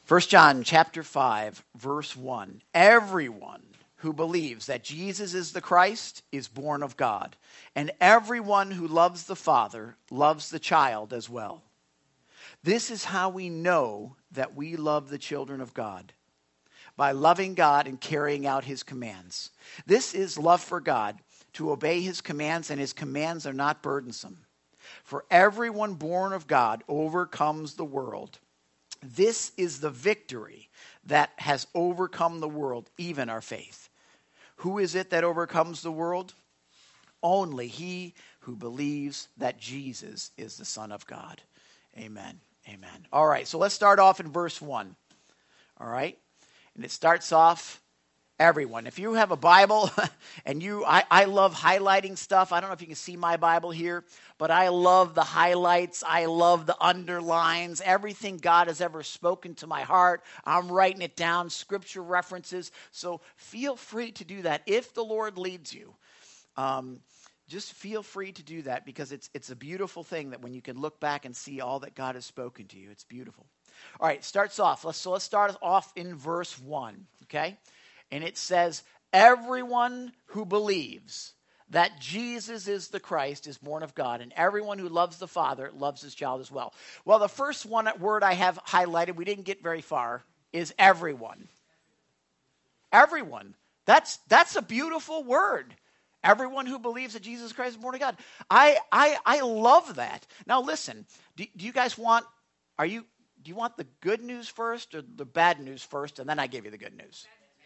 1 John chapter 5, verse 1. Everyone who believes that Jesus is the Christ is born of God, and everyone who loves the Father loves the child as well. This is how we know that we love the children of God, by loving God and carrying out his commands. This is love for God, to obey his commands, and his commands are not burdensome. For everyone born of God overcomes the world. This is the victory that has overcome the world, even our faith. Who is it that overcomes the world? Only he who believes that Jesus is the Son of God. Amen. Amen. All right, so let's start off in verse 1. All right? And it starts off, everyone. If you have a Bible, and I love highlighting stuff. I don't know if you can see my Bible here, but I love the highlights. I love the underlines. Everything God has ever spoken to my heart, I'm writing it down, scripture references. So feel free to do that if the Lord leads you. Just feel free to do that, because it's a beautiful thing that when you can look back and see all that God has spoken to you, it's beautiful. All right, starts off. Let's start off in verse 1, okay? And it says, everyone who believes that Jesus is the Christ is born of God, and everyone who loves the Father loves his child as well. Well, the first word I have highlighted, we didn't get very far, is everyone. Everyone. That's a beautiful word. Everyone who believes that Jesus Christ is born of God. I love that. Now listen, do you guys want, do you want the good news first or the bad news first, and then I give you the good news?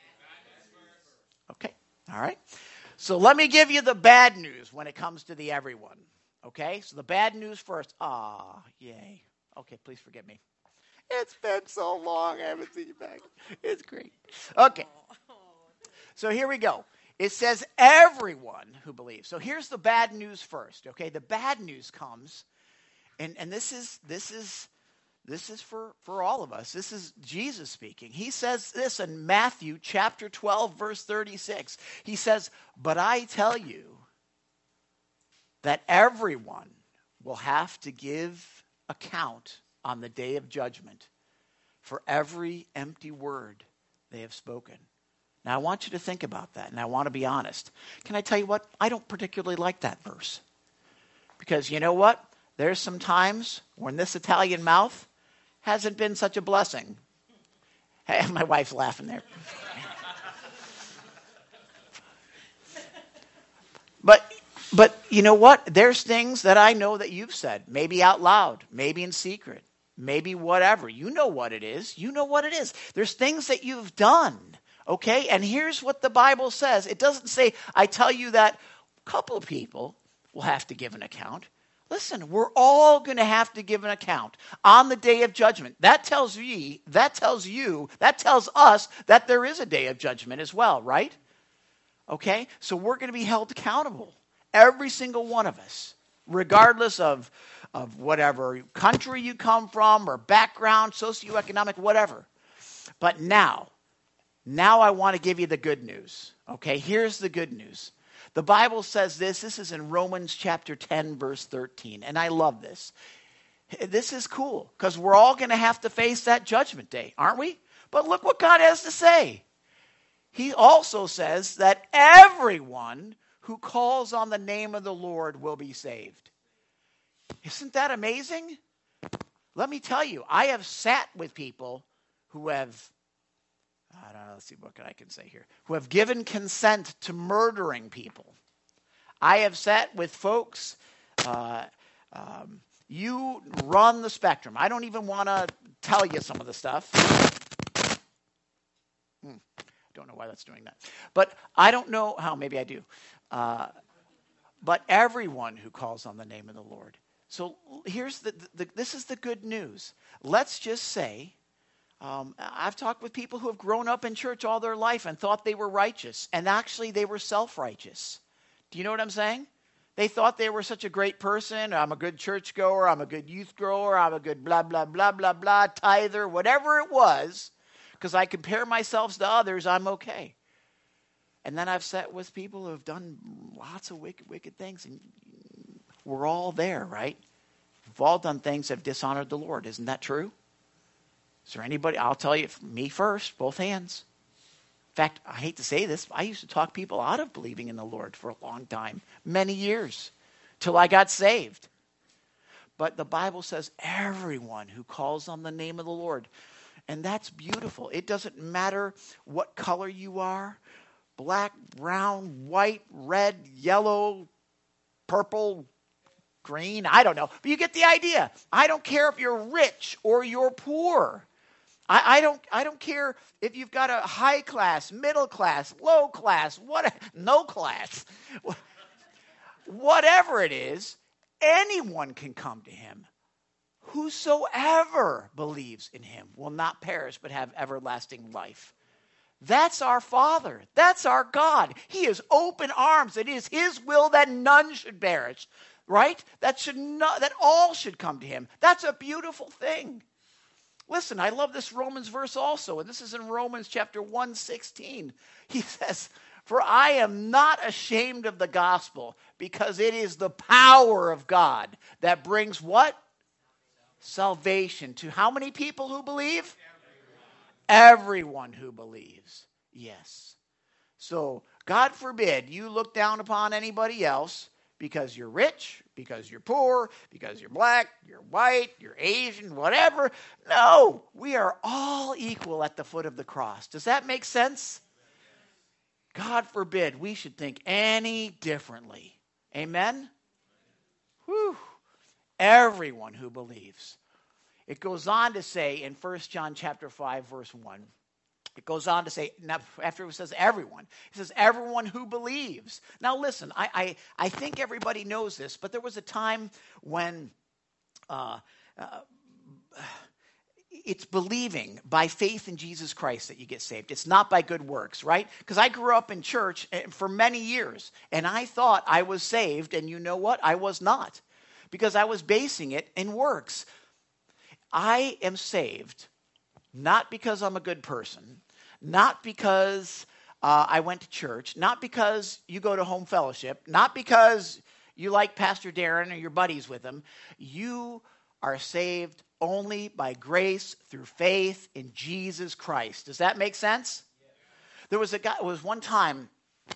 Okay, all right. So let me give you the bad news when it comes to the everyone. Okay, so the bad news first. Yay. Okay, please forgive me. It's been so long, I haven't seen you back. It's great. Okay, so here we go. It says everyone who believes. So here's the bad news first. Okay, the bad news comes, and this is for all of us. This is Jesus speaking. He says this in Matthew chapter 12, verse 36. He says, but I tell you that everyone will have to give account on the day of judgment for every empty word they have spoken. Now, I want you to think about that, and I want to be honest. Can I tell you what? I don't particularly like that verse. Because you know what? There's some times when this Italian mouth hasn't been such a blessing. Hey, my wife's laughing there. But you know what? There's things that I know that you've said, maybe out loud, maybe in secret, maybe whatever. You know what it is. You know what it is. There's things that you've done, okay? And here's what the Bible says. It doesn't say, I tell you that a couple of people will have to give an account. Listen, we're all going to have to give an account on the day of judgment. That tells you, that tells us that there is a day of judgment as well, right? Okay? So we're going to be held accountable. Every single one of us, regardless of whatever country you come from or background, socioeconomic, whatever. But now I want to give you the good news. Okay? Here's the good news. The Bible says this. This is in Romans chapter 10, verse 13. And I love this. This is cool because we're all going to have to face that judgment day, aren't we? But look what God has to say. He also says that everyone who calls on the name of the Lord will be saved. Isn't that amazing? Let me tell you, I have sat with people who have, I don't know, let's see what I can say here, who have given consent to murdering people. I have sat with folks, you run the spectrum. I don't even want to tell you some of the stuff. Don't know why that's doing that. But I don't know how, maybe I do. But everyone who calls on the name of the Lord. So here's this is the good news. Let's just say, I've talked with people who have grown up in church all their life and thought they were righteous. And actually they were self-righteous. Do you know what I'm saying? They thought they were such a great person. I'm a good churchgoer. I'm a good youth grower. I'm a good blah, blah, blah, blah, blah, tither, whatever it was. Because I compare myself to others, I'm okay. And then I've sat with people who have done lots of wicked things. And we're all there, right? We've all done things that have dishonored the Lord. Isn't that true? Is there anybody? I'll tell you, me first, both hands. In fact, I hate to say this, I used to talk people out of believing in the Lord for a long time, many years, till I got saved. But the Bible says everyone who calls on the name of the Lord, and that's beautiful. It doesn't matter what color you are, black, brown, white, red, yellow, purple, green, I don't know. But you get the idea. I don't care if you're rich or you're poor. I don't care if you've got a high class, middle class, low class, no class. Whatever it is, anyone can come to him. Whosoever believes in him will not perish but have everlasting life. That's our Father. That's our God. He is open arms. It is his will that none should perish, right? That all should come to him. That's a beautiful thing. Listen, I love this Romans verse also, and this is in Romans chapter 1:16. He says, "For I am not ashamed of the gospel, because it is the power of God that brings" what? Salvation to how many people who believe? Everyone who believes. Yes. So, God forbid you look down upon anybody else because you're rich, because you're poor, because you're black, you're white, you're Asian, whatever. No, we are all equal at the foot of the cross. Does that make sense? God forbid we should think any differently. Amen? Whew. Everyone who believes. It goes on to say in 1 John chapter 5, verse 1, it goes on to say, now after it says everyone, it says everyone who believes. Now listen, I think everybody knows this, but there was a time when it's believing by faith in Jesus Christ that you get saved. It's not by good works, right? Because I grew up in church for many years, and I thought I was saved, and you know what? I was not, because I was basing it in works. I am saved not because I'm a good person, not because I went to church, not because you go to home fellowship, not because you like Pastor Darren or your buddies with him. You are saved only by grace through faith in Jesus Christ. Does that make sense? Yeah. There was a guy. It was one time.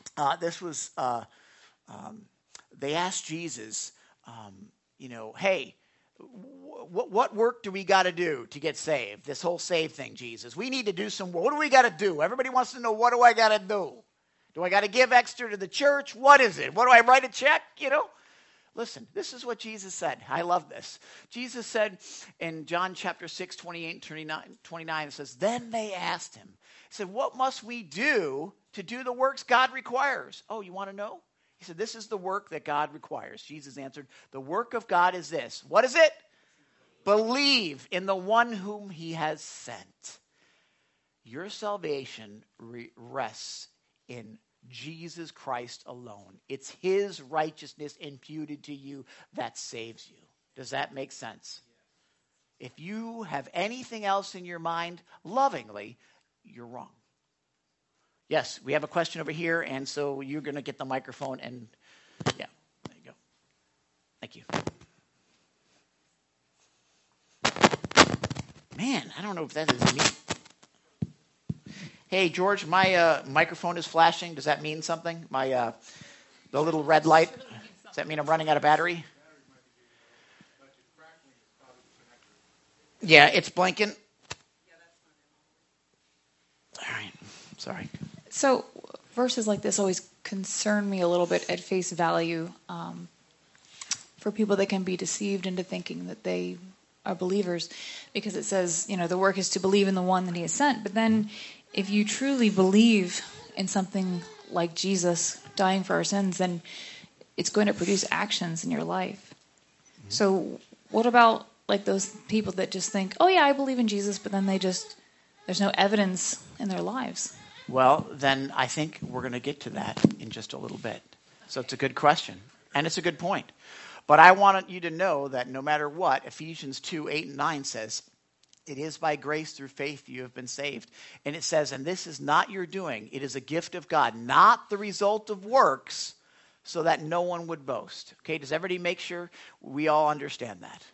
They asked Jesus, hey, what work do we got to do to get saved? This whole save thing, Jesus. We need to do some work. What do we got to do? Everybody wants to know, what do I got to do? Do I got to give extra to the church? What is it? What do I write a check? Listen, this is what Jesus said. I love this. Jesus said in John chapter 6, 28 and 29, it says, then they asked him. He said, what must we do to do the works God requires? Oh, you want to know? He said, this is the work that God requires. Jesus answered, the work of God is this. What is it? Believe in the one whom he has sent. Your salvation rests in Jesus Christ alone. It's his righteousness imputed to you that saves you. Does that make sense? If you have anything else in your mind, lovingly, you're wrong. Yes, we have a question over here, and so you're going to get the microphone, and yeah, there you go. Thank you. Man, I don't know if that is me. Hey, George, my microphone is flashing. Does that mean something? The little red light? Does that mean I'm running out of battery? Yeah, it's blinking. All right, sorry. So verses like this always concern me a little bit at face value for people that can be deceived into thinking that they are believers, because it says, the work is to believe in the one that he has sent. But then if you truly believe in something like Jesus dying for our sins, then it's going to produce actions in your life. Mm-hmm. So what about like those people that just think, oh yeah, I believe in Jesus, but then there's no evidence in their lives? Well, then I think we're going to get to that in just a little bit. So it's a good question, and it's a good point. But I want you to know that no matter what, Ephesians 2, 8 and 9 says, it is by grace through faith you have been saved. And it says, and this is not your doing. It is a gift of God, not the result of works, so that no one would boast. Okay, does everybody make sure we all understand that?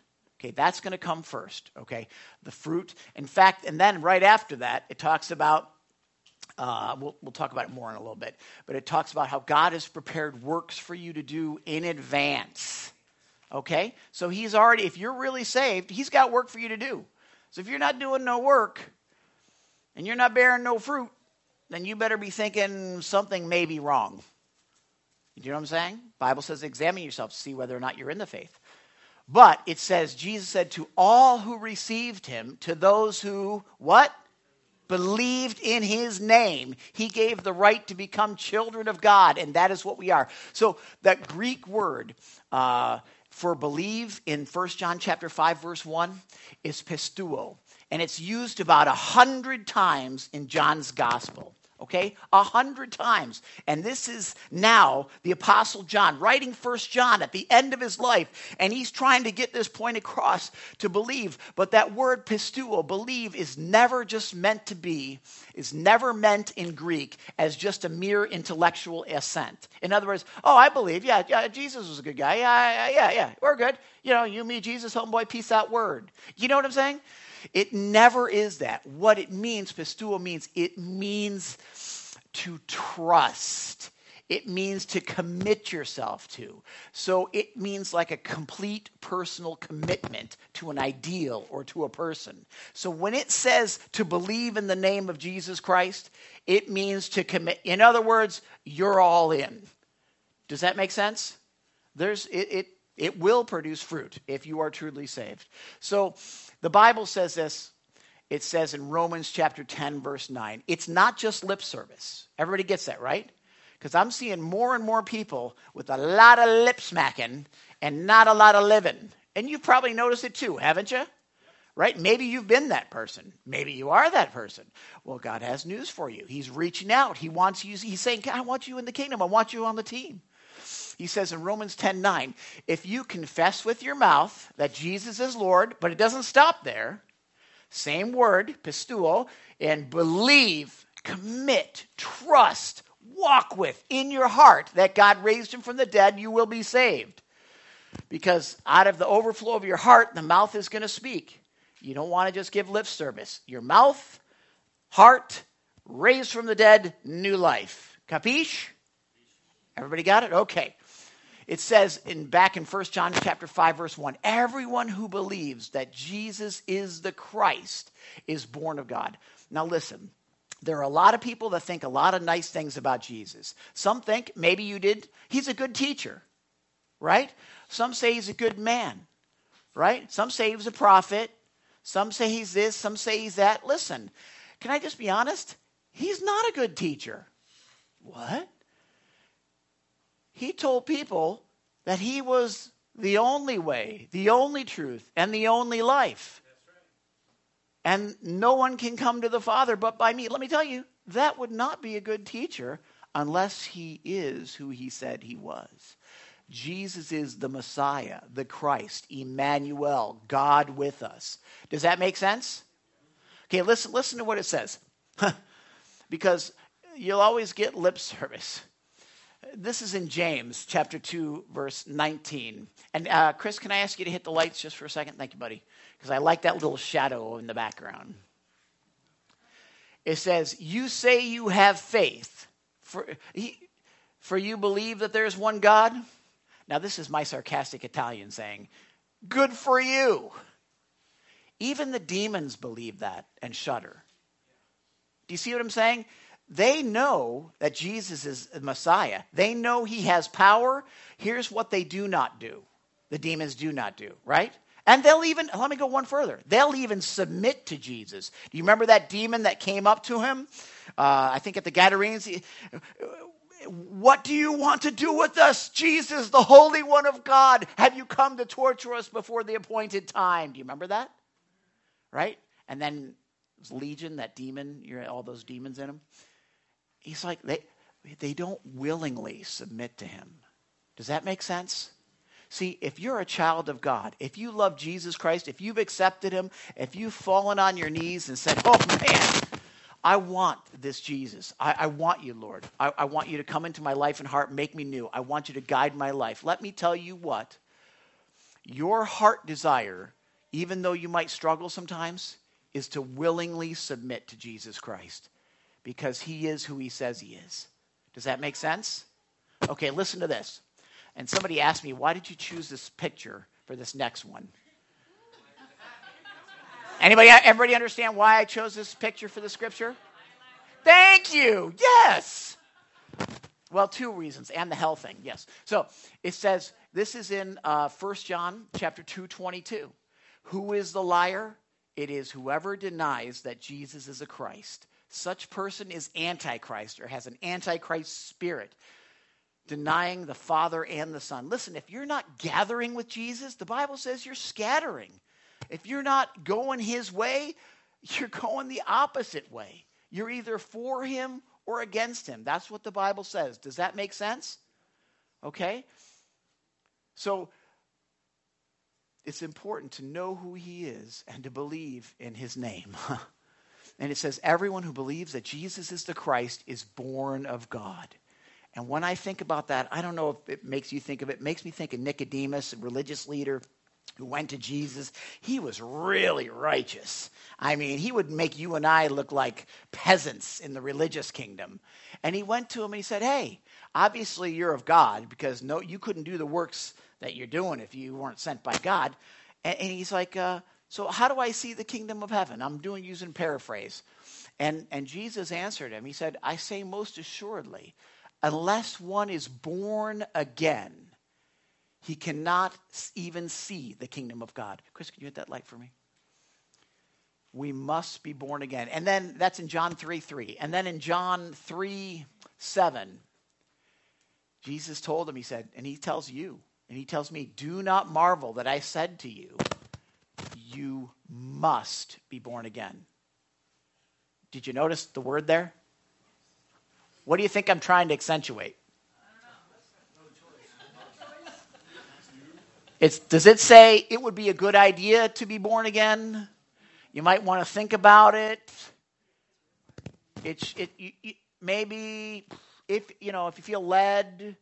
Okay, that's going to come first, okay? The fruit. In fact, and then right after that, it talks about, we'll talk about it more in a little bit, but it talks about how God has prepared works for you to do in advance, okay? So he's already, if you're really saved, he's got work for you to do. So if you're not doing no work and you're not bearing no fruit, then you better be thinking something may be wrong. You know what I'm saying? Bible says examine yourself to see whether or not you're in the faith. But it says, Jesus said to all who received him, to those who, what? Believed in his name, he gave the right to become children of God, and that is what we are. So that Greek word for believe in 1 John chapter 5, verse 1 is pisteuo, and it's used about 100 times in John's gospel. Okay, 100 times. And this is now the Apostle John writing 1 John at the end of his life. And he's trying to get this point across to believe. But that word pisteuo, believe, is never just meant to be, is never meant in Greek as just a mere intellectual assent. In other words, oh, I believe, yeah, Jesus was a good guy. Yeah, we're good. You know, you, me, Jesus, homeboy, peace out, word. You know what I'm saying? It never is that. What it means, pisteuo means, it means to trust. It means to commit yourself to. So it means like a complete personal commitment to an ideal or to a person. So when it says to believe in the name of Jesus Christ, it means to commit. In other words, you're all in. Does that make sense? It will produce fruit if you are truly saved. So the Bible says this. It says in Romans chapter 10, verse 9, it's not just lip service. Everybody gets that, right? Because I'm seeing more and more people with a lot of lip smacking and not a lot of living. And you've probably noticed it too, haven't you? Right? Maybe you've been that person. Maybe you are that person. Well, God has news for you. He's reaching out. He wants you. He's saying, I want you in the kingdom. I want you on the team. He says in Romans 10:9, if you confess with your mouth that Jesus is Lord, but it doesn't stop there, same word, pisteuo, and believe, commit, trust, walk with in your heart that God raised him from the dead, you will be saved. Because out of the overflow of your heart, the mouth is going to speak. You don't want to just give lip service. Your mouth, heart, raised from the dead, new life. Capiche? Everybody got it? Okay. It says back in 1 John chapter 5, verse 1, everyone who believes that Jesus is the Christ is born of God. Now listen, there are a lot of people that think a lot of nice things about Jesus. Some think, maybe you did, he's a good teacher, right? Some say he's a good man, right? Some say he was a prophet. Some say he's this, some say he's that. Listen, can I just be honest? He's not a good teacher. What? He told people that he was the only way, the only truth, and the only life. That's right. And no one can come to the Father but by me. Let me tell you, that would not be a good teacher unless he is who he said he was. Jesus is the Messiah, the Christ, Emmanuel, God with us. Does that make sense? Okay, listen to what it says. Because you'll always get lip service. This is in James chapter 2, verse 19. And Chris, can I ask you to hit the lights just for a second? Thank you, buddy. Because I like that little shadow in the background. It says, you say you have faith, for you believe that there is one God? Now, this is my sarcastic Italian saying, good for you. Even the demons believe that and shudder. Do you see what I'm saying? They know that Jesus is the Messiah. They know he has power. Here's what they do not do. The demons do not do, right? And they'll even, let me go one further. They'll even submit to Jesus. Do you remember that demon that came up to him? I think at the Gadarenes. What do you want to do with us, Jesus, the Holy One of God? Have you come to torture us before the appointed time? Do you remember that? Right? And then Legion, that demon, all those demons in him. He's like, they don't willingly submit to him. Does that make sense? See, if you're a child of God, if you love Jesus Christ, if you've accepted him, if you've fallen on your knees and said, oh man, I want this Jesus. I want you, Lord. I want you to come into my life and heart, make me new. I want you to guide my life. Let me tell you what, your heart desire even though you might struggle sometimes, is to willingly submit to Jesus Christ because he is who he says he is. Does that make sense? Okay, listen to this. And somebody asked me, why did you choose this picture for this next one? Everybody understand why I chose this picture for the scripture? Thank you. Yes. Well, two reasons, and the hell thing, yes. So it says, this is in 1 John chapter 2:22. Who is the liar? It is whoever denies that Jesus is a Christ. Such person is antichrist or has an antichrist spirit, denying the Father and the Son. Listen, if you're not gathering with Jesus, the Bible says you're scattering. If you're not going his way, you're going the opposite way. You're either for him or against him. That's what the Bible says. Does that make sense? Okay? So it's important to know who he is and to believe in his name. And it says, everyone who believes that Jesus is the Christ is born of God. And when I think about that, I don't know if it makes you think of it. It makes me think of Nicodemus, a religious leader who went to Jesus. He was really righteous. I mean, he would make you and I look like peasants in the religious kingdom. And he went to him and he said, hey, obviously you're of God because no, you couldn't do the works that you're doing if you weren't sent by God. And he's like, so how do I see the kingdom of heaven? I'm using paraphrase. And Jesus answered him. He said, I say most assuredly, unless one is born again, he cannot even see the kingdom of God. Chris, can you hit that light for me? We must be born again. And then that's in John 3:3. And then in John 3:7, Jesus told him, he said, and he tells you, and he tells me, do not marvel that I said to you, you must be born again. Did you notice the word there? What do you think I'm trying to accentuate? Does it say it would be a good idea to be born again? You might want to think about it. Maybe if you feel led,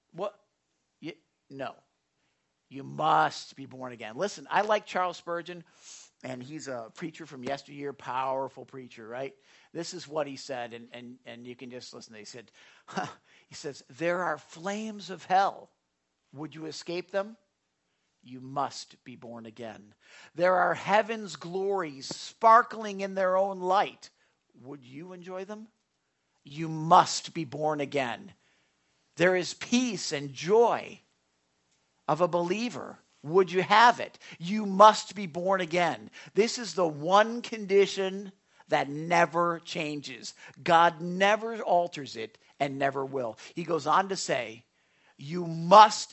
no. You must be born again. Listen, I like Charles Spurgeon, and he's a preacher from yesteryear, powerful preacher, right? This is what he said, and you can just listen. He says, there are flames of hell. Would you escape them? You must be born again. There are heaven's glories sparkling in their own light. Would you enjoy them? You must be born again. There is peace and joy of a believer. Would you have it? You must be born again. This is the one condition that never changes. God never alters it and never will. He goes on to say, you must.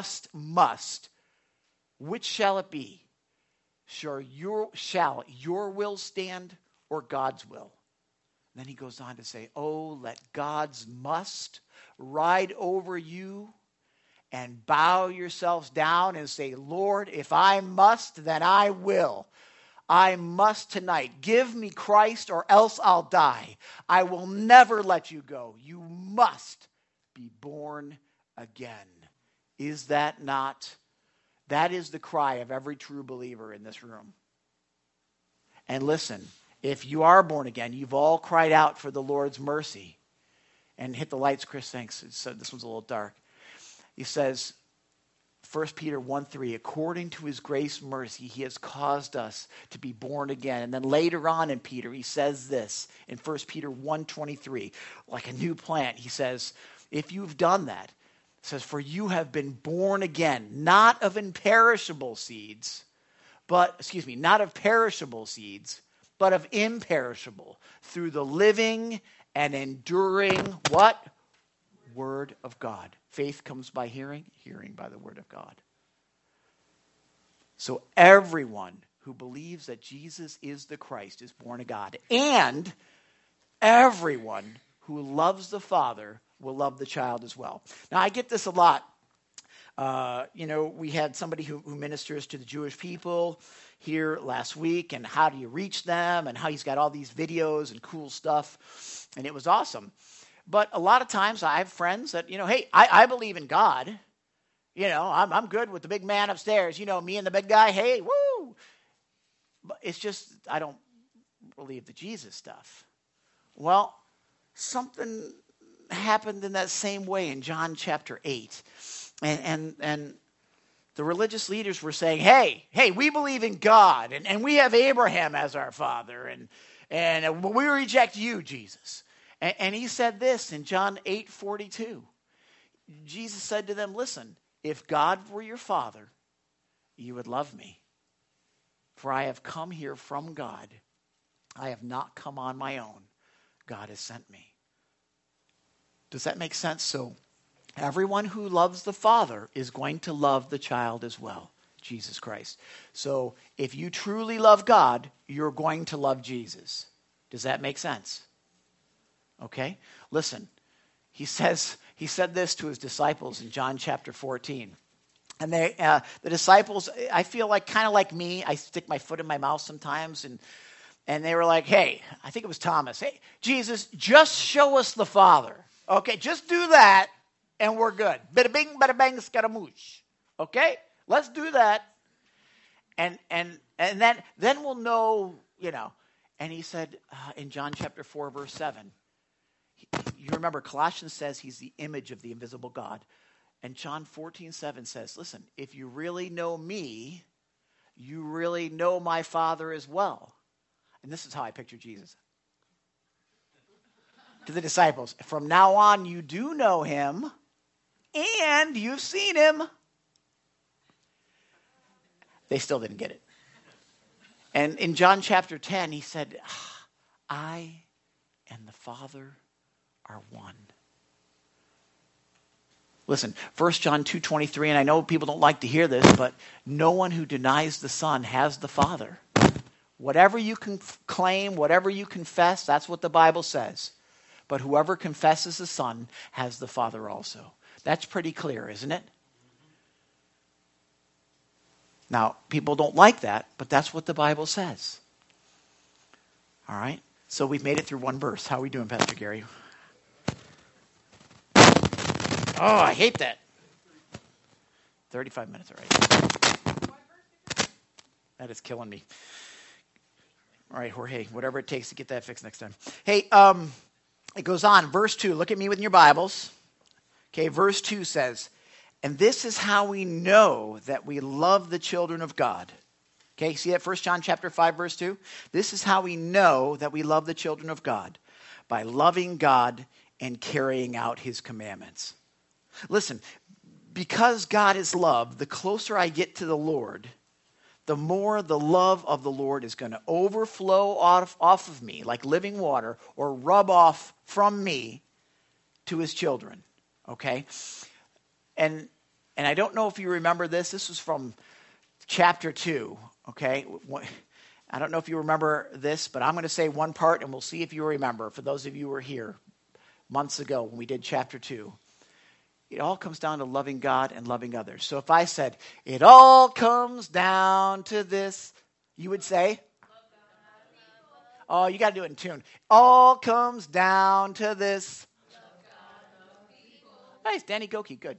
Which shall it be? Shall your will stand or God's will? Then he goes on to say, oh, let God's must ride over you and bow yourselves down and say, Lord, if I must, then I will. I must tonight. Give me Christ or else I'll die. I will never let you go. You must be born again. Is that not? That is the cry of every true believer in this room. And listen, if you are born again, you've all cried out for the Lord's mercy. And hit the lights, Chris, thanks. So this one's a little dark. He says, 1 Peter 1:3, according to his grace mercy, he has caused us to be born again. And then later on in Peter, he says this in 1 Peter 1:23, like a new plant. He says, if you've done that, it says, for you have been born again, not of perishable seeds, but imperishable, through the living and enduring, what? Word of God. Faith comes by hearing, hearing by the word of God. So everyone who believes that Jesus is the Christ is born of God. And everyone who loves the Father will love the child as well. Now, I get this a lot. We had somebody who ministers to the Jewish people here last week, and how do you reach them, and how he's got all these videos and cool stuff, and it was awesome. But a lot of times I have friends that, hey, I believe in God. I'm good with the big man upstairs. Me and the big guy, hey, woo. But it's just, I don't believe the Jesus stuff. Well, something happened in that same way in John chapter 8. And the religious leaders were saying, hey, we believe in God, and we have Abraham as our father, and we reject you, Jesus. And he said this in John 8:42. Jesus said to them, listen, if God were your father, you would love me. For I have come here from God. I have not come on my own. God has sent me. Does that make sense? So everyone who loves the Father is going to love the child as well, Jesus Christ. So if you truly love God, you're going to love Jesus. Does that make sense? Okay? Listen, he said this to his disciples in John chapter 14. And the disciples, I feel like kind of like me, I stick my foot in my mouth sometimes, and they were like, hey, I think it was Thomas, hey, Jesus, just show us the Father. Okay, just do that, and we're good. Bada bing, bada bang, scaramouche. Okay, let's do that, and then we'll know, And he said in John chapter 4, verse 7, you remember Colossians says he's the image of the invisible God. And John 14:7 says, listen, if you really know me, you really know my Father as well. And this is how I picture Jesus. To the disciples, from now on you do know him, and you've seen him. They still didn't get it. And in John chapter 10, he said, I and the Father are one. Listen, 1 John 2:23, and I know people don't like to hear this, but no one who denies the Son has the Father. Whatever you can claim, whatever you confess, that's what the Bible says. But whoever confesses the Son has the Father also. That's pretty clear, isn't it? Now, people don't like that, but that's what the Bible says. All right? So we've made it through one verse. How are we doing, Pastor Gary? Oh, I hate that. 35 minutes, all right. That is killing me. All right, Jorge, whatever it takes to get that fixed next time. Hey, it goes on. Verse 2, look at me with your Bibles. Okay, verse 2 says, and this is how we know that we love the children of God. Okay, see that 1 John chapter 5, verse 2? This is how we know that we love the children of God, by loving God and carrying out his commandments. Listen, because God is love, the closer I get to the Lord, the more the love of the Lord is going to overflow off of me like living water, or rub off from me to his children. Okay? And I don't know if you remember this. This was from chapter 2. Okay? I don't know if you remember this, but I'm going to say one part and we'll see if you remember. For those of you who were here months ago when we did chapter 2. It all comes down to loving God and loving others. So if I said, it all comes down to this, you would say? Oh, you got to do it in tune. All comes down to this. Nice, Danny Goki. Good.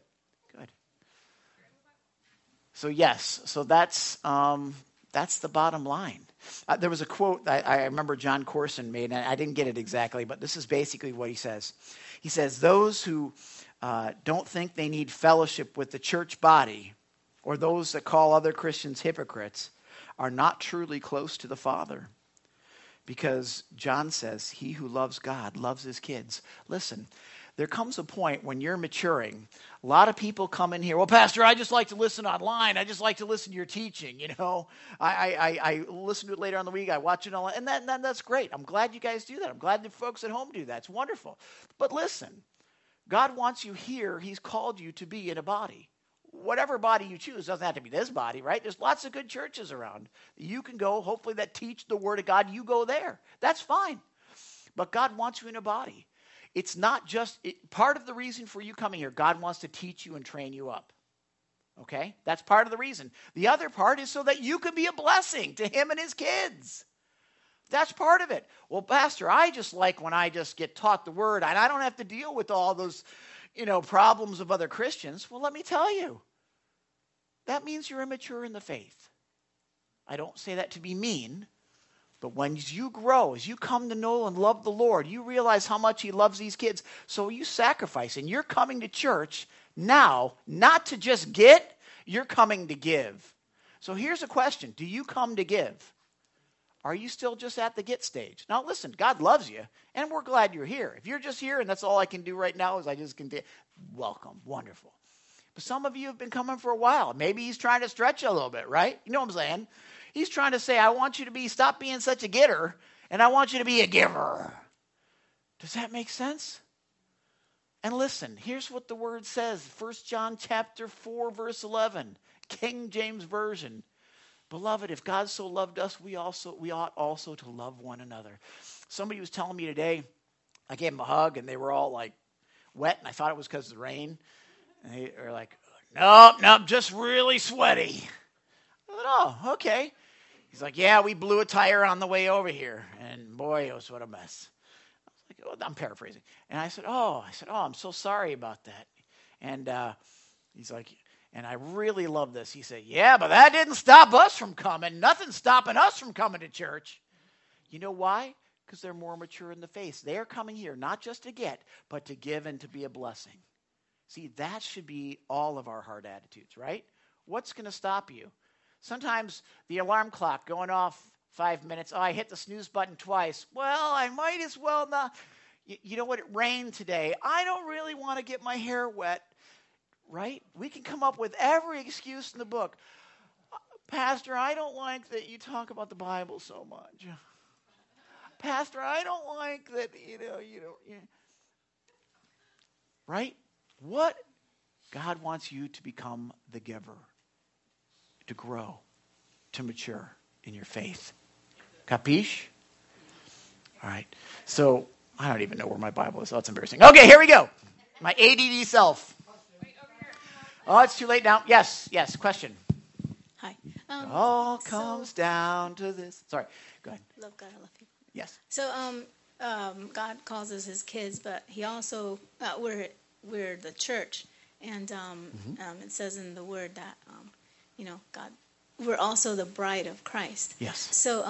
So yes, so that's the bottom line. There was a quote I remember John Corson made, and I didn't get it exactly, but this is basically what he says. He says, those who don't think they need fellowship with the church body, or those that call other Christians hypocrites, are not truly close to the Father. Because John says, he who loves God loves his kids. Listen, there comes a point when you're maturing. A lot of people come in here, well, Pastor, I just like to listen online. I just like to listen to your teaching, I listen to it later on in the week. I watch it online. And that's great. I'm glad you guys do that. I'm glad the folks at home do that. It's wonderful. But listen, God wants you here. He's called you to be in a body. Whatever body you choose, doesn't have to be this body, right? There's lots of good churches around. You can go, hopefully, that teach the Word of God. You go there. That's fine. But God wants you in a body. It's not just, part of the reason for you coming here, God wants to teach you and train you up. Okay? That's part of the reason. The other part is so that you can be a blessing to him and his kids. That's part of it. Well, Pastor, I just like when I just get taught the Word and I don't have to deal with all those, problems of other Christians. Well, let me tell you, that means you're immature in the faith. I don't say that to be mean, but when you grow, as you come to know and love the Lord, you realize how much he loves these kids. So you sacrifice, and you're coming to church now, not to just get, you're coming to give. So here's a question. Do you come to give? Are you still just at the get stage? Now listen, God loves you, and we're glad you're here. If you're just here and that's all I can do right now is I just can welcome, wonderful. But some of you have been coming for a while. Maybe he's trying to stretch you a little bit, right? You know what I'm saying? He's trying to say, I want you to stop being such a getter, and I want you to be a giver. Does that make sense? And listen, here's what the word says. 1 John chapter 4, verse 11, King James Version. Beloved, if God so loved us, we ought also to love one another. Somebody was telling me today, I gave them a hug, and they were all like wet, and I thought it was because of the rain. And they were like, nope, just really sweaty. I thought, oh, okay. He's like, yeah, we blew a tire on the way over here, and boy, it was what a mess. I was like, oh, I'm paraphrasing. And I said, oh, I'm so sorry about that. And he's like, and I really love this. He said, yeah, but that didn't stop us from coming. Nothing's stopping us from coming to church. You know why? Because they're more mature in the faith. They're coming here not just to get, but to give and to be a blessing. See, that should be all of our heart attitudes, right? What's going to stop you? Sometimes the alarm clock going off 5 minutes. Oh, I hit the snooze button twice. Well, I might as well not. You know what? It rained today. I don't really want to get my hair wet, right? We can come up with every excuse in the book. Pastor, I don't like that you talk about the Bible so much. Pastor, I don't like that, right? What? God wants you to become the giver, to grow, to mature in your faith. Capiche? All right. So, I don't even know where my Bible is. Oh, that's embarrassing. Okay, here we go. My ADD self. Oh, it's too late now. Yes, question. Hi. It all comes down to this. Sorry, go ahead. Love God, I love people. Yes. So, God calls us his kids, but he also, we're the church. And it says in the word that, God, we're also the bride of Christ. Yes. So,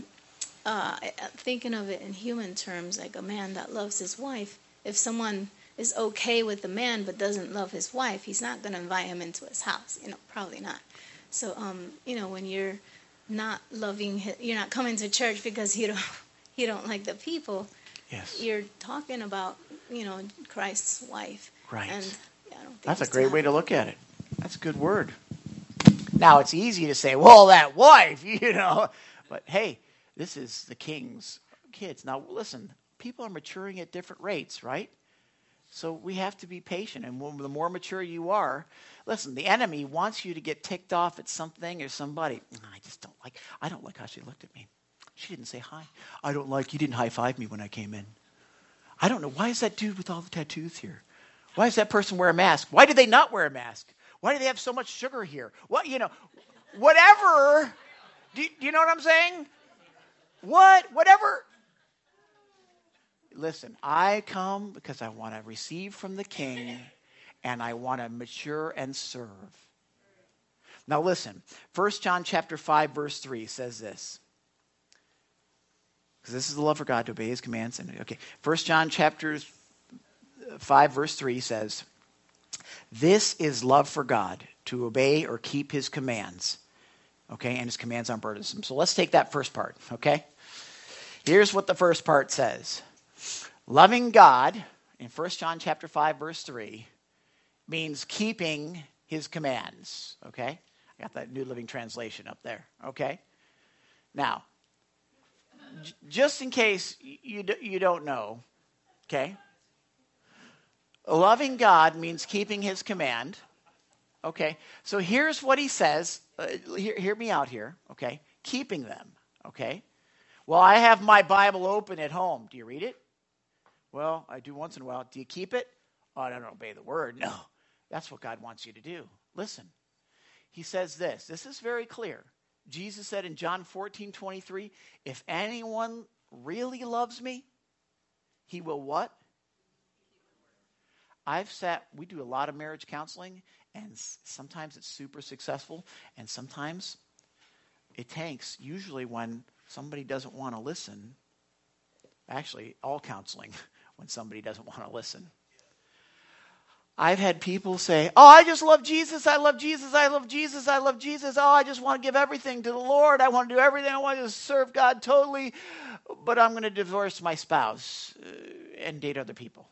thinking of it in human terms, like a man that loves his wife, if someone is okay with the man but doesn't love his wife, he's not going to invite him into his house. Probably not. So, when you're not loving, you're not coming to church because you don't like the people. Yes. You're talking about, Christ's wife. Right. And I don't think that's a great way to look at it. That's a good word. Now, it's easy to say, well, that wife, But, hey, this is the king's kids. Now, listen, people are maturing at different rates, right? So we have to be patient. And the more mature you are, listen, the enemy wants you to get ticked off at something or somebody. I don't like how she looked at me. She didn't say hi. You didn't high-five me when I came in. I don't know. Why is that dude with all the tattoos here? Why does that person wear a mask? Why do they not wear a mask? Why do they have so much sugar here? Whatever. Do you know what I'm saying? Whatever. Listen, I come because I want to receive from the King, and I want to mature and serve. Now listen, 1 John chapter 5, verse 3 says this. Because this is the love for God, to obey his commands. 1 John chapter 5, verse 3 says, this is love for God, to obey or keep his commands. Okay, and his commands aren't burdensome. So let's take that first part, okay? Here's what the first part says. Loving God, in 1 John chapter 5, verse 3, means keeping his commands, okay? I got that New Living Translation up there, okay? Now, just in case you don't know, okay? Loving God means keeping his command, okay? So here's what he says. Hear me out here, okay? Keeping them, okay? Well, I have my Bible open at home. Do you read it? Well, I do once in a while. Do you keep it? Oh, I don't obey the word. No, that's what God wants you to do. Listen, he says this. This is very clear. Jesus said in John 14:23, if anyone really loves me, he will what? We do a lot of marriage counseling, and sometimes it's super successful, and sometimes it tanks usually when somebody doesn't want to listen. Actually, all counseling, when somebody doesn't want to listen. I've had people say, oh, I just love Jesus, I love Jesus, I love Jesus, I love Jesus. Oh, I just want to give everything to the Lord. I want to do everything. I want to serve God totally. But I'm going to divorce my spouse and date other people.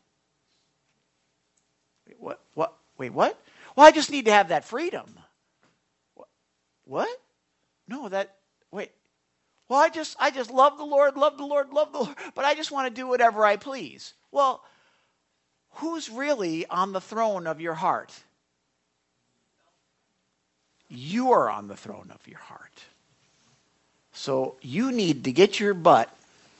What? Wait, what? Well, I just need to have that freedom. What? No, wait. Well, I just love the Lord, love the Lord, love the Lord, but I just want to do whatever I please. Well, who's really on the throne of your heart? You are on the throne of your heart. So you need to get your butt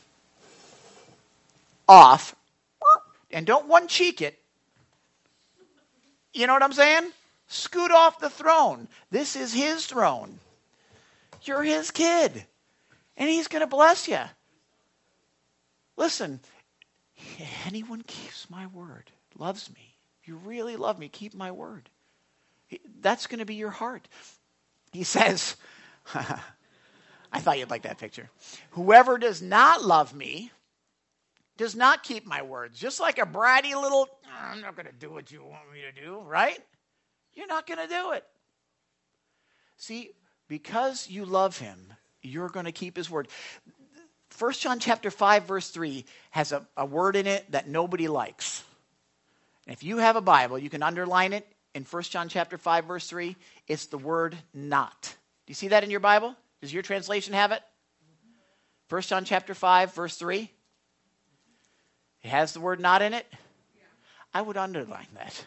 off, and don't one cheek it. You know what I'm saying? Scoot off the throne. This is his throne. You're his kid. And he's going to bless you. Listen, anyone keeps my word, loves me. If you really love me, keep my word. That's going to be your heart. He says, I thought you'd like that picture. Whoever does not love me does not keep my words. Just like a bratty little, I'm not going to do what you want me to do, right? You're not going to do it. See, because you love him, you're going to keep his word. 1 John chapter 5, verse 3 has a word in it that nobody likes. And if you have a Bible, you can underline it in 1 John chapter 5, verse 3. It's the word not. Do you see that in your Bible? Does your translation have it? 1 John chapter 5, verse 3. It has the word not in it. I would underline that.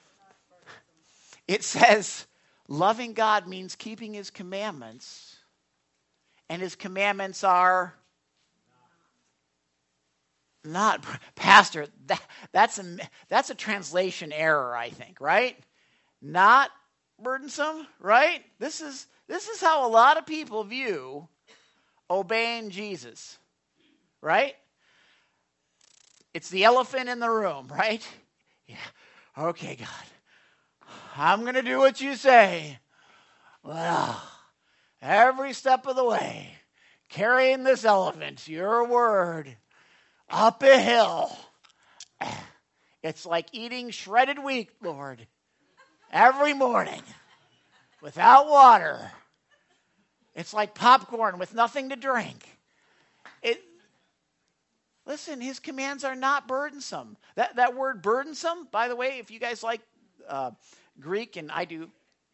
It says, loving God means keeping his commandments. And his commandments are not, Pastor, that's a translation error, I think, right? Not burdensome, right? This is how a lot of people view obeying Jesus, right? It's the elephant in the room, right? Yeah. Okay, God. I'm going to do what you say. Well, every step of the way, carrying this elephant, your word, up a hill. It's like eating shredded wheat, Lord, every morning without water. It's like popcorn with nothing to drink. Listen, his commands are not burdensome. That word burdensome, by the way, if you guys like Greek, and I do,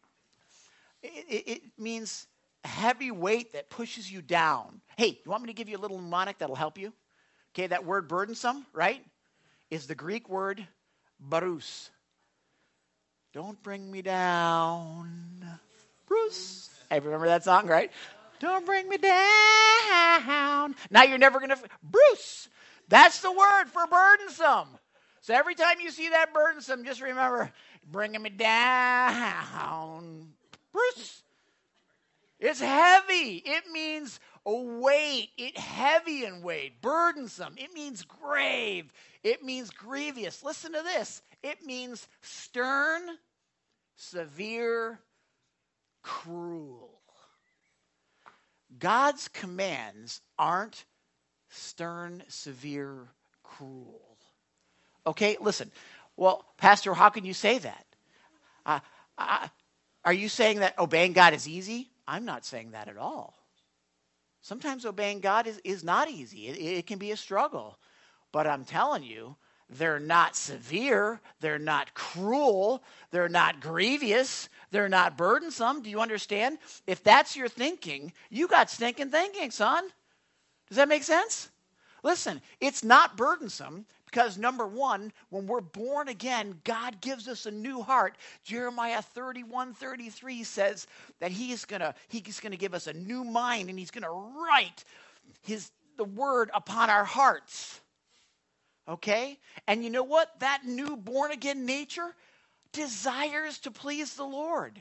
it means a heavy weight that pushes you down. Hey, you want me to give you a little mnemonic that'll help you? Okay, that word burdensome, right, is the Greek word barus. Don't bring me down, Bruce. Hey, remember that song, right? Don't bring me down. Now you're never going to... Bruce. That's the word for burdensome. So every time you see that burdensome, just remember, bringing me down. Bruce. It's heavy. It means a weight. It heavy in weight. Burdensome. It means grave. It means grievous. Listen to this. It means stern, severe, cruel. God's commands aren't stern, severe, cruel. Okay, listen. Well, Pastor, how can you say that? Are you saying that obeying God is easy? I'm not saying that at all. Sometimes obeying God is not easy. It can be a struggle. But I'm telling you, they're not severe. They're not cruel. They're not grievous. They're not burdensome. Do you understand? If that's your thinking, you got stinking thinking, son. Does that make sense? Listen, it's not burdensome because, number one, when we're born again, God gives us a new heart. Jeremiah 31:33 says that he's gonna give us a new mind, and he's going to write the word upon our hearts. Okay? And you know what? That new born-again nature desires to please the Lord.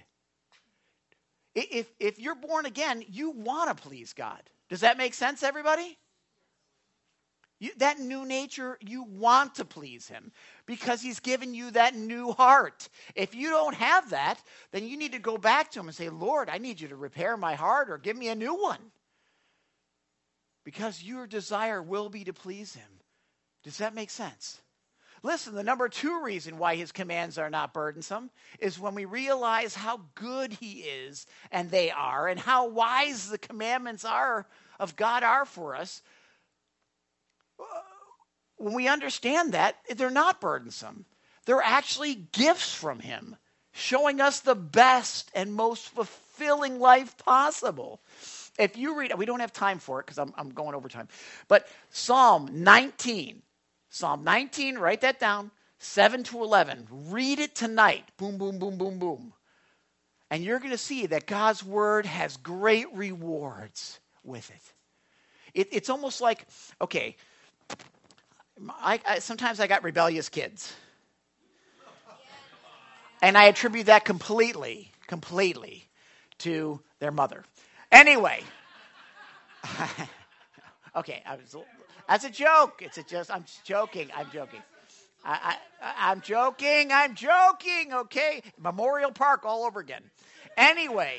If you're born again, you want to please God. Does that make sense, everybody? That new nature, you want to please him because he's given you that new heart. If you don't have that, then you need to go back to him and say, Lord, I need you to repair my heart or give me a new one. Because your desire will be to please him. Does that make sense? Listen, the number 2 reason why his commands are not burdensome is when we realize how good he is and they are, and how wise the commandments of God are for us. When we understand that, they're not burdensome. They're actually gifts from him, showing us the best and most fulfilling life possible. If you read, we don't have time for it because I'm going over time, but Psalm 19, write that down, 7-11. Read it tonight. Boom, boom, boom, boom, boom. And you're going to see that God's word has great rewards with it. It's almost like, okay, sometimes I got rebellious kids. And I attribute that completely to their mother. Anyway. Okay, that's a joke. I'm joking. I'm joking, okay? Memorial Park all over again. Anyway.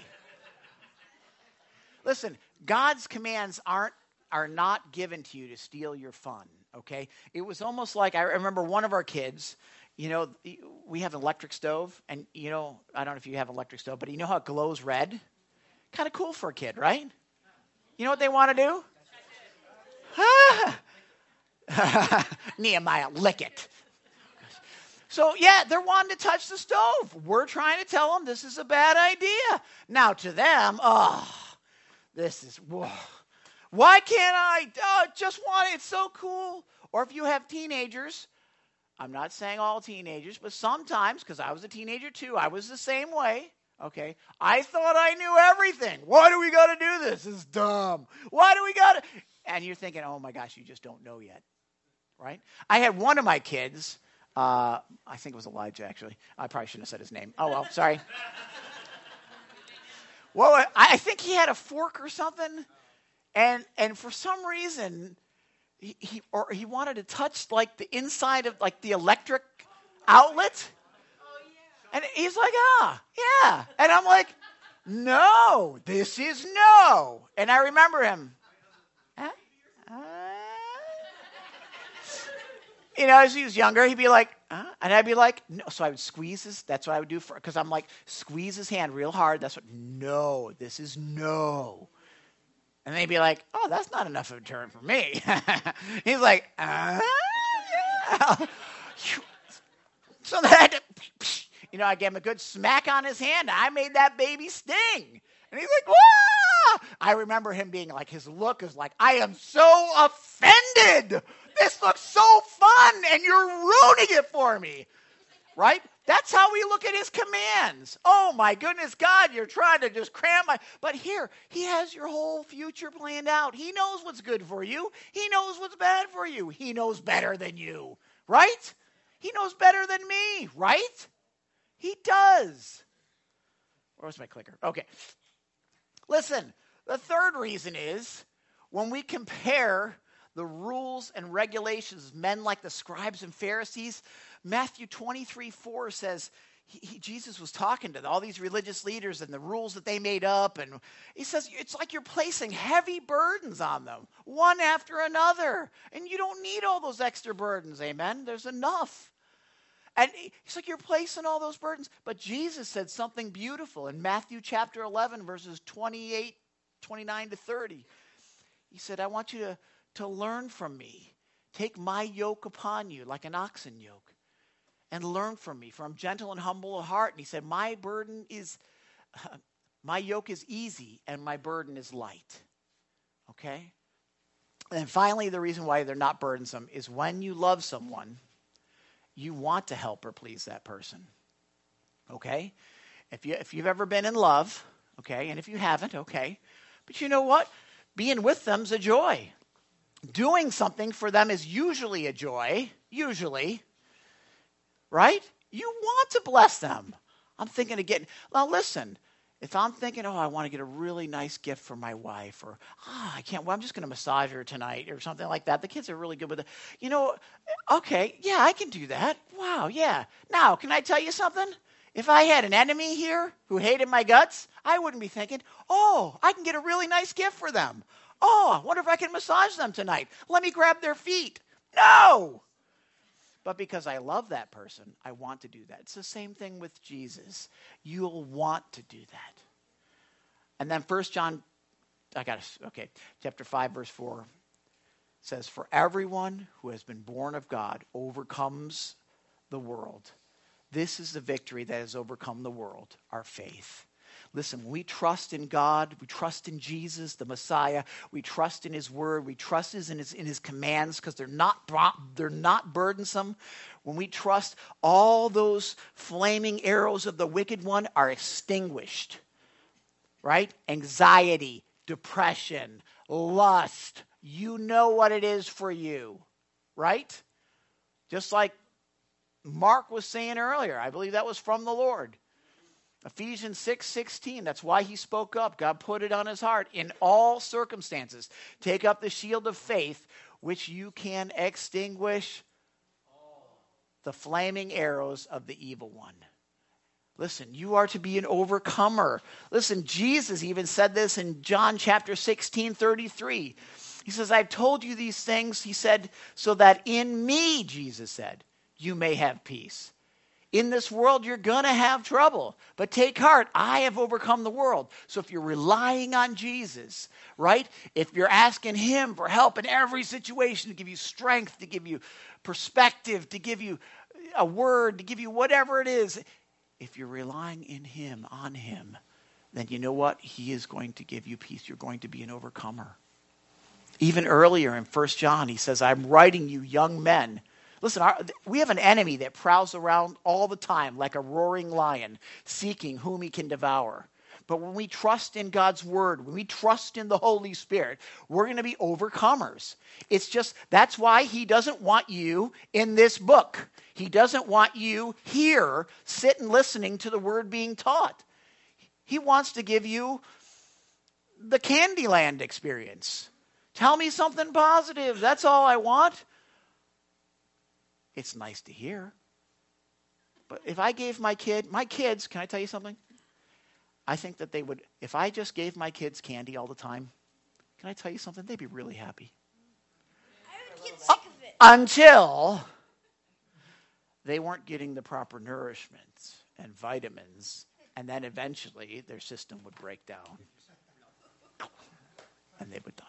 Listen, God's commands are not given to you to steal your fun, okay? It was almost like, I remember one of our kids, we have an electric stove, and I don't know if you have an electric stove, but you know how it glows red? Kind of cool for a kid, right? You know what they want to do? Nehemiah, lick it. So, yeah, they're wanting to touch the stove. We're trying to tell them this is a bad idea. Now, to them, why can't I? Just want it. It's so cool. Or if you have teenagers, I'm not saying all teenagers, but sometimes, because I was a teenager too, I was the same way. Okay, I thought I knew everything. Why do we got to do this? It's dumb. Why do we got to? And you're thinking, oh my gosh, you just don't know yet, right? I had one of my kids. I think it was Elijah, actually. I probably shouldn't have said his name. Oh well, sorry. Well, I think he had a fork or something, and for some reason, he wanted to touch like the inside of like the electric outlet. And he's like, yeah. And I'm like, no, this is no. And I remember him. As he was younger, he'd be like, and I'd be like, no. So I would squeeze that's what I would do because I'm like, squeeze his hand real hard. That's what, no, this is no. And they'd be like, oh, that's not enough of a turn for me. He's like, yeah. So that, I gave him a good smack on his hand. I made that baby sting. And he's like, wah! I remember him being like, his look is like, I am so offended. This looks so fun, and you're ruining it for me. Right? That's how we look at his commands. Oh, my goodness, God, you're trying to just cram my... But here, he has your whole future planned out. He knows what's good for you. He knows what's bad for you. He knows better than you. Right? He knows better than me. Right? He does. Where's my clicker? Okay. Listen, the third reason is when we compare the rules and regulations of men like the scribes and Pharisees, Matthew 23:4 says, Jesus was talking to all these religious leaders and the rules that they made up. And he says, it's like you're placing heavy burdens on them, one after another. And you don't need all those extra burdens, amen? There's enough. And he's like, you're placing all those burdens. But Jesus said something beautiful in Matthew chapter 11, verses 29 to 30. He said, I want you to learn from me. Take my yoke upon you like an oxen yoke. And learn from me, for I'm gentle and humble of heart. And he said, my yoke is easy and my burden is light. Okay? And then finally, the reason why they're not burdensome is when you love someone, you want to help or please that person. Okay? If you've ever been in love, okay, and if you haven't, okay. But you know what? Being with them's a joy. Doing something for them is usually a joy. Usually. Right? You want to bless them. I'm thinking of now listen, If I'm thinking, I want to get a really nice gift for my wife, or I'm just going to massage her tonight or something like that. The kids are really good with it. Okay, yeah, I can do that. Wow, yeah. Now, can I tell you something? If I had an enemy here who hated my guts, I wouldn't be thinking, I can get a really nice gift for them. I wonder if I can massage them tonight. Let me grab their feet. No! But because I love that person, I want to do that. It's the same thing with Jesus. You'll want to do that. And then 1 John, chapter 5, verse 4 says, for everyone who has been born of God overcomes the world. This is the victory that has overcome the world, our faith. Listen, when we trust in God, we trust in Jesus, the Messiah, we trust in his word, we trust in his commands because they're not burdensome. When we trust, all those flaming arrows of the wicked one are extinguished. Right? Anxiety, depression, lust. You know what it is for you. Right? Just like Mark was saying earlier. I believe that was from the Lord. Ephesians 6:16, that's why he spoke up. God put it on his heart. In all circumstances, take up the shield of faith, which you can extinguish the flaming arrows of the evil one. Listen, you are to be an overcomer. Listen, Jesus even said this in John chapter 16:33. He says, I've told you these things, he said, so that in me, Jesus said, you may have peace. In this world, you're going to have trouble. But take heart, I have overcome the world. So if you're relying on Jesus, right? If you're asking him for help in every situation, to give you strength, to give you perspective, to give you a word, to give you whatever it is. If you're relying in him, on him, then you know what? He is going to give you peace. You're going to be an overcomer. Even earlier in 1 John, he says, I'm writing you young men. Listen, we have an enemy that prowls around all the time like a roaring lion, seeking whom he can devour. But when we trust in God's word, when we trust in the Holy Spirit, we're going to be overcomers. It's just, that's why he doesn't want you in this book. He doesn't want you here sitting listening to the word being taught. He wants to give you the Candyland experience. Tell me something positive. That's all I want. It's nice to hear. But if I gave my kids, can I tell you something? I think that they would, if I just gave my kids candy all the time, can I tell you something? They'd be really happy. I would get sick of it. Until they weren't getting the proper nourishment and vitamins, and then eventually their system would break down. And they would die.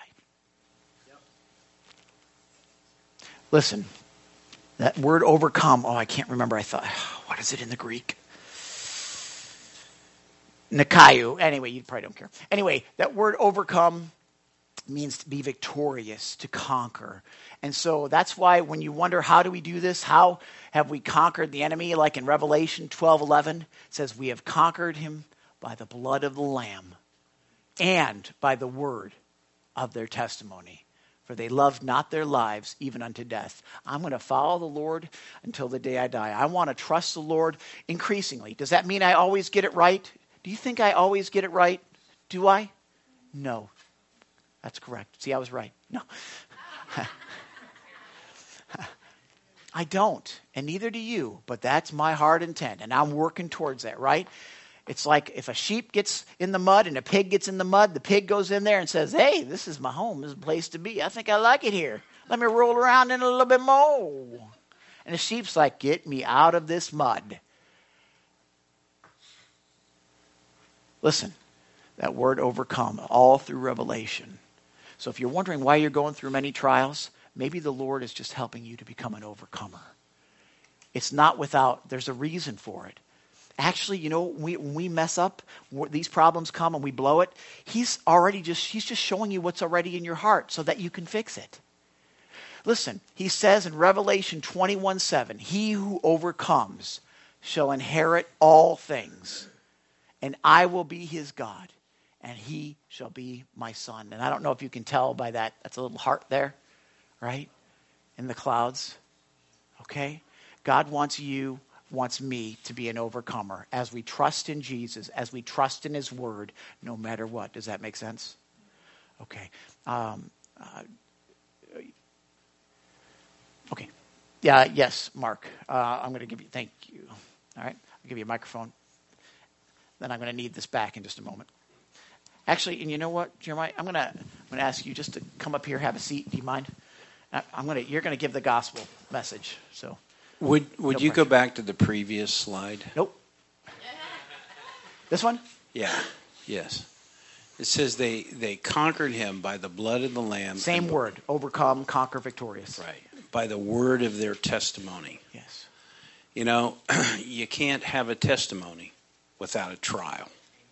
Listen. That word overcome, I can't remember. I thought, what is it in the Greek? Nikaiou. Anyway, you probably don't care. Anyway, that word overcome means to be victorious, to conquer. And so that's why when you wonder, how do we do this? How have we conquered the enemy? Like in Revelation 12:11, it says, we have conquered him by the blood of the Lamb and by the word of their testimony. For they loved not their lives even unto death. I'm going to follow the Lord until the day I die. I want to trust the Lord increasingly. Does that mean I always get it right? Do you think I always get it right? Do I? No. That's correct. See, I was right. No. I don't, and neither do you, but that's my heart intent, and I'm working towards that, right? It's like if a sheep gets in the mud and a pig gets in the mud, the pig goes in there and says, hey, this is my home. This is a place to be. I think I like it here. Let me roll around in a little bit more. And the sheep's like, get me out of this mud. Listen, that word overcome, all through Revelation. So if you're wondering why you're going through many trials, maybe the Lord is just helping you to become an overcomer. It's not without, there's a reason for it. Actually, when we mess up, these problems come and we blow it, he's just showing you what's already in your heart so that you can fix it. Listen, he says in Revelation 21:7, he who overcomes shall inherit all things, and I will be his God, and he shall be my son. And I don't know if you can tell by that. That's a little heart there, right? In the clouds. Okay? God wants you wants me to be an overcomer as we trust in Jesus, as we trust in his word, no matter what. Does that make sense? Okay. Okay. Yeah, yes, Mark. I'm going to give you, thank you. All right. I'll give you a microphone. Then I'm going to need this back in just a moment. Actually, and you know what, Jeremiah? I'm going to ask you just to come up here, have a seat. Do you mind? You're going to give the gospel message. So, would no you pressure. go back to the previous slide? Nope. This one? Yeah. Yes. It says they conquered him by the blood of the Lamb. Same word. Overcome, conquer, victorious. Right. By the word of their testimony. Yes. You know, you can't have a testimony without a trial.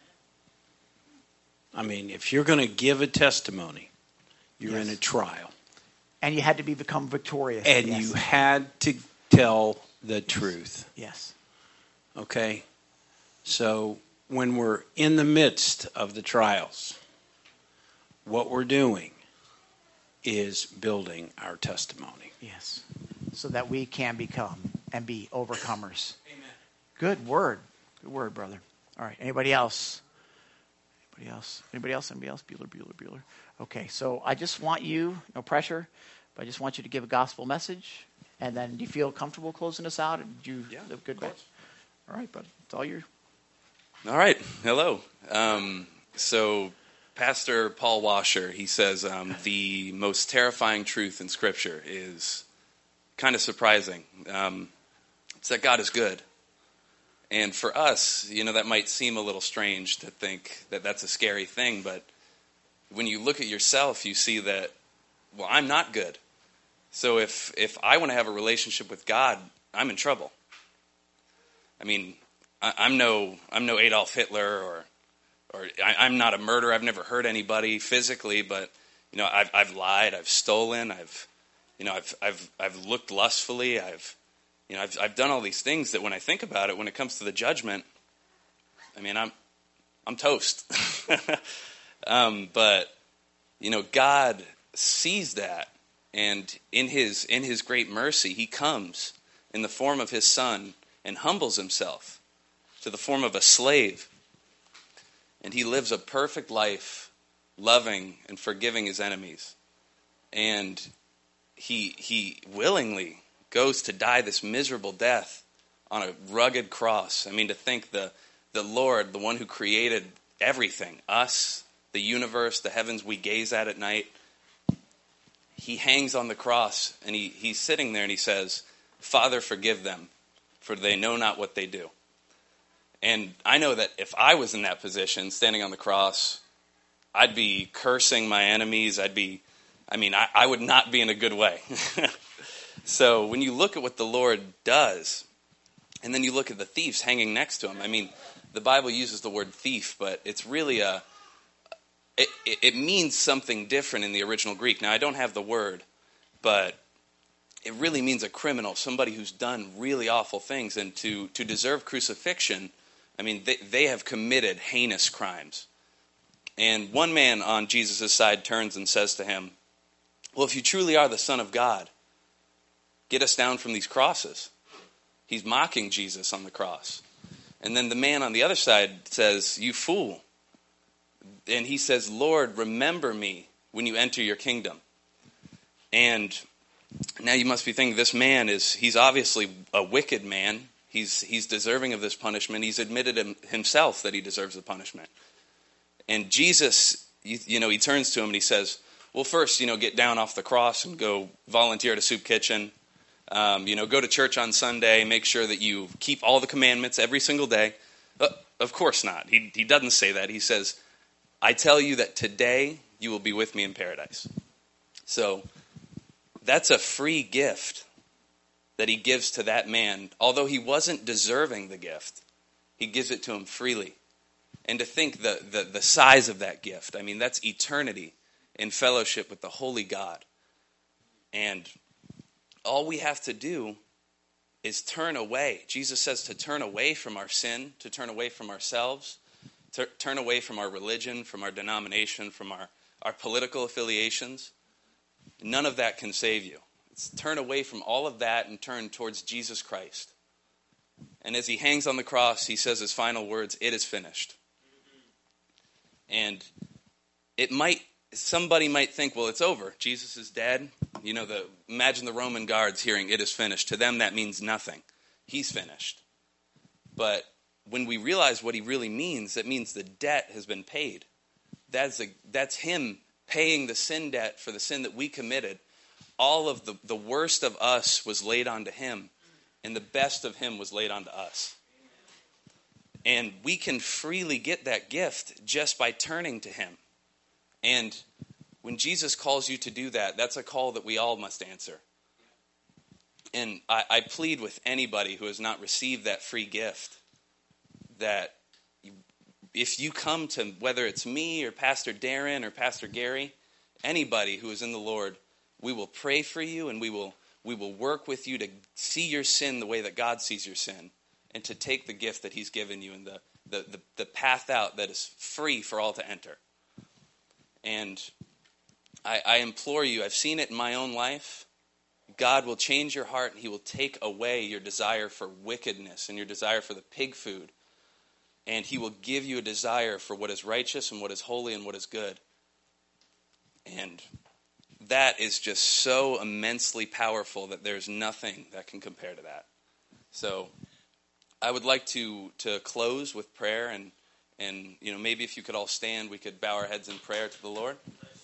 I mean, if you're going to give a testimony, you're in a trial. And you had to become victorious. And yes. you had to tell the truth. Yes. Okay? So when we're in the midst of the trials, what we're doing is building our testimony. Yes. So that we can become and be overcomers. Amen. Good word. Good word, brother. All right. Anybody else? Anybody else? Anybody else? Anybody else? Bueller. Okay. So I just want you, no pressure, but I just want you to give a gospel message. And then do you feel comfortable closing us out? Do you have good message? All right, brother. It's all yours. All right. Hello. So Pastor Paul Washer, he says the most terrifying truth in Scripture is kind of surprising. It's that God is good. And for us, you know, that might seem a little strange to think that that's a scary thing. But when you look at yourself, you see that, well, I'm not good. So if I want to have a relationship with God, I'm in trouble. I mean, I'm no Adolf Hitler or I'm not a murderer. I've never hurt anybody physically, but you know, I've lied, I've stolen, I've looked lustfully, I've done all these things that when I think about it, when it comes to the judgment, I mean, I'm toast. But you know, God sees that, and in his great mercy, he comes in the form of his Son and humbles himself to the form of a slave. And he lives a perfect life, loving and forgiving his enemies. And he willingly goes to die this miserable death on a rugged cross. I mean, to think the Lord, the one who created everything, us, the universe, the heavens we gaze at night, he hangs on the cross, and he's sitting there and he says, "Father, forgive them, for they know not what they do." And I know that if I was in that position, standing on the cross, I'd be cursing my enemies. I would not be in a good way. So when you look at what the Lord does, and then you look at the thieves hanging next to him, I mean, the Bible uses the word thief, but it's really it means something different in the original Greek. Now, I don't have the word, but it really means a criminal, somebody who's done really awful things. And to deserve crucifixion, I mean, they have committed heinous crimes. And one man on Jesus' side turns and says to him, "Well, if you truly are the Son of God, get us down from these crosses." He's mocking Jesus on the cross. And then the man on the other side says, "You fool." And he says, "Lord, remember me when you enter your kingdom." And now you must be thinking, this man he's obviously a wicked man. He's deserving of this punishment. He's admitted himself that he deserves the punishment. And Jesus, you know, he turns to him and he says, "Well, first, you know, get down off the cross and go volunteer at a soup kitchen. Go to church on Sunday. Make sure that you keep all the commandments every single day." Of course not. He doesn't say that. He says, "I tell you that today you will be with me in paradise." So that's a free gift that he gives to that man. Although he wasn't deserving the gift, he gives it to him freely. And to think the size of that gift, I mean, that's eternity in fellowship with the holy God. And all we have to do is turn away. Jesus says to turn away from our sin, to turn away from ourselves, to turn away from our religion, from our denomination, from our political affiliations. None of that can save you. It's turn away from all of that and turn towards Jesus Christ. And as he hangs on the cross, he says his final words, "It is finished." And somebody might think, well, it's over. Jesus is dead. Imagine the Roman guards hearing "it is finished." To them, that means nothing. He's finished. But when we realize what he really means, that means the debt has been paid. That's him paying the sin debt for the sin that we committed. All of the worst of us was laid onto him, and the best of him was laid onto us. And we can freely get that gift just by turning to him. And when Jesus calls you to do that, that's a call that we all must answer. And I plead with anybody who has not received that free gift that if you come to, whether it's me or Pastor Darren or Pastor Gary, anybody who is in the Lord, we will pray for you, and we will work with you to see your sin the way that God sees your sin, and to take the gift that he's given you and the path out that is free for all to enter. And I implore you, I've seen it in my own life. God will change your heart, and he will take away your desire for wickedness and your desire for the pig food. And he will give you a desire for what is righteous and what is holy and what is good. And that is just so immensely powerful that there's nothing that can compare to that. So I would like to close with prayer, and maybe if you could all stand, we could bow our heads in prayer to the Lord.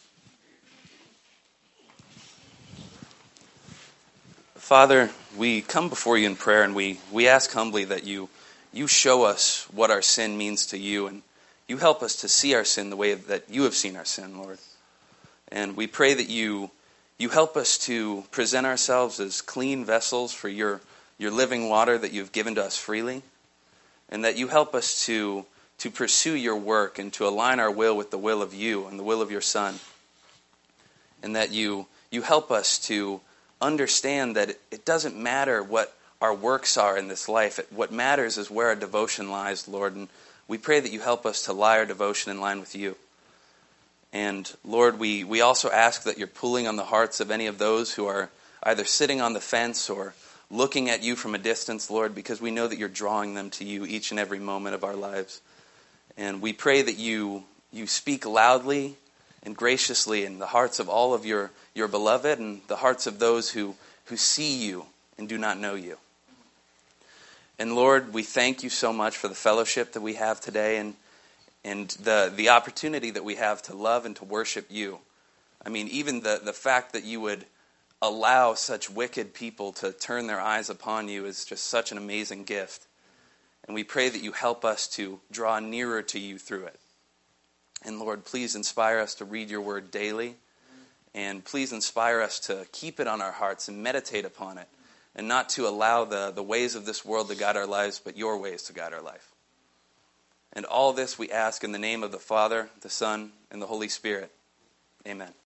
Father, we come before you in prayer, and we ask humbly that you show us what our sin means to you, and you help us to see our sin the way that you have seen our sin, Lord. And we pray that you help us to present ourselves as clean vessels for your living water that you've given to us freely, and that you help us to pursue your work and to align our will with the will of you and the will of your Son, and that you help us to understand that it doesn't matter what our works are in this life. What matters is where our devotion lies, Lord, and we pray that you help us to lie our devotion in line with you. And Lord, we also ask that you're pulling on the hearts of any of those who are either sitting on the fence or looking at you from a distance, Lord, because we know that you're drawing them to you each and every moment of our lives. And we pray that you speak loudly and graciously in the hearts of all of your beloved and the hearts of those who see you and do not know you. And Lord, we thank you so much for the fellowship that we have today, and the opportunity that we have to love and to worship you. I mean, even the fact that you would allow such wicked people to turn their eyes upon you is just such an amazing gift. And we pray that you help us to draw nearer to you through it. And Lord, please inspire us to read your word daily. And please inspire us to keep it on our hearts and meditate upon it. And not to allow the ways of this world to guide our lives, but your ways to guide our life. And all this we ask in the name of the Father, the Son, and the Holy Spirit. Amen.